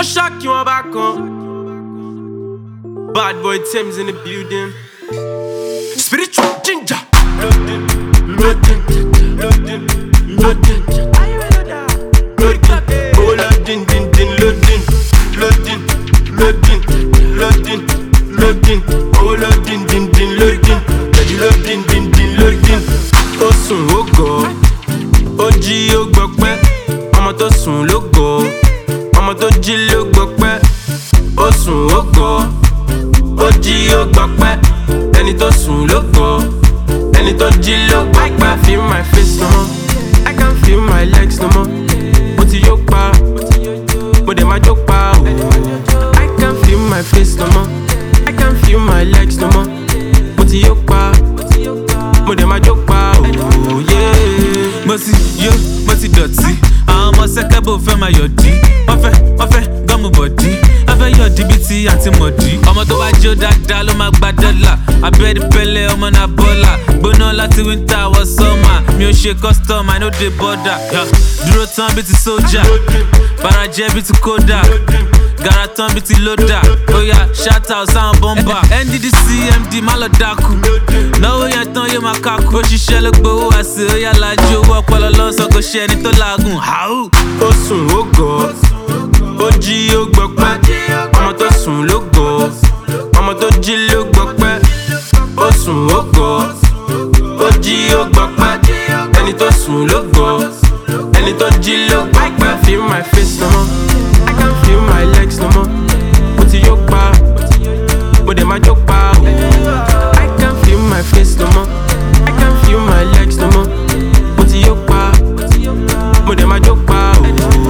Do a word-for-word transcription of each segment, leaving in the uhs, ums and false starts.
shock you on back on. Bad boy Thames in the building. Spiritual ginger. Loading, loading, loading, loading. Loading, oh loading, din din loading, loading, loading, loading, loading, oh loading, din din loading, loading, din din loading. Ó sùn ó gọ̀, ó jí ó gbọpẹ́, ọmọ tó sùn ló gọ̀, ọmọ tó jí ló gbọpẹ́. Ó sùn ó gọ̀, ó jí ó gbọpẹ́, ẹni tó sùn ló gọ̀, ẹni tó jí ló gbọpẹ́. I can't feel my face no more, I can't feel my legs no more. Mo ti yó pa, mo dẹ̀ máa jó pa o. I can't feel my face no more, I can't feel my legs no more. Mo ti yó pa, mo dẹ̀ máa jó pa o. Mo ti yó, mo ti dọ̀tí, àwọn ọmọ sẹ́kẹ́bù fẹ́ máa yọ̀dí. Wọ́n fẹ́, wọ́n fẹ́ gọ́mù bọ̀dí, wọ́n fẹ́ yọ̀dí bíi ti àti mọ̀dí. Ọmọ tó bá jó dáadáa ló máa gba dọ́là, abẹ́rẹ́ pẹ́lẹ́ ọmọ náà bọ́là. Gbóná láti winter wọ summer, mi ò ṣe custom, I no dey border. Dúró tán bíi ti sójà, farajẹ́ bíi ti kódà, gara tán bíi ti lódà. Oya shout out sáwọn bọ́mbà, N D D C M D má lọ dákú. Náwó yẹn tán yóò máa kákú. Ó ṣiṣẹ́ ló gbowó àṣẹ, ó yà lájú owó ọpọlọ lọ́sàn kò ṣe ẹni tó làágùn. Ó sùn ó gọ̀, ó jí ó gbọpẹ́, ọmọ tó sùn ló gọ̀, ọmọ tó jí ló gbọpẹ́. Ó sùn ó gọ̀, ó jí ó gbọpẹ́, ẹni tó sùn ló gọ̀, ẹni tó jí ló gbọpẹ́. I can't feel my face no more, I can't feel my legs no more. Mo ti yó pa, mo dẹ̀ máa jó pa o. I can't feel my face no more, I can't feel my legs no more. Mo ti yó pa, mo dẹ̀ máa jó pa o.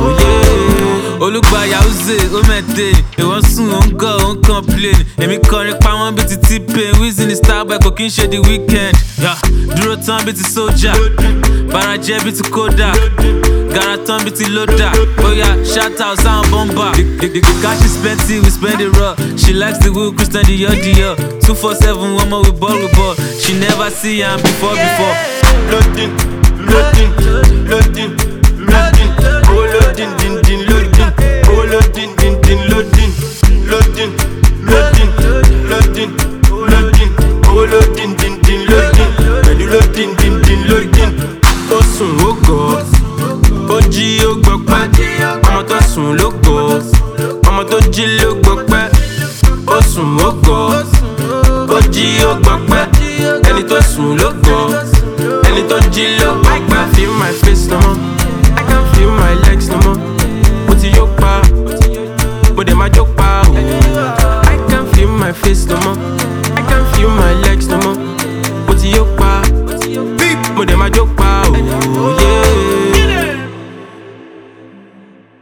Olùgbà Yahooze, ó mẹ́tẹ̀, ìwọ́n sùn ó ń gọ̀ ó ń complain. Èmi kọrin pa wọ́n bíi ti T-Pain, Wizzy ní Starboy kò kí n ṣe the weekend. Dúró tán bíi ti sójà, farajẹ́ bíi ti kódà, gara tán bíi ti lódà. Oya shout out sáwọn bọ́mbà. The, the, the cash is plenty, we spend it raw. She likes the wheel, Christian Dior Dior. two four seven, one more we ball we ball. She never see am before before. Loading, loading, loading, loading, oh loading, din din loading, oh loading, din din loading, loading, loading, loading, loading, oh loading, din din loading, pẹ̀lú loading, din din loading. Ó sùn ó gọ̀, ó jí ó gbọpẹ́, ọmọ tó sùn ló gọ̀, ọmọ tó jí ló gbọpẹ́. Ó sùn ó gọ̀, ó jí ó gbọpẹ́, ẹni tó sùn ló gọ̀, ẹni tó jí ló gbọpẹ́. I can't feel my face no more, I can't feel my legs no more.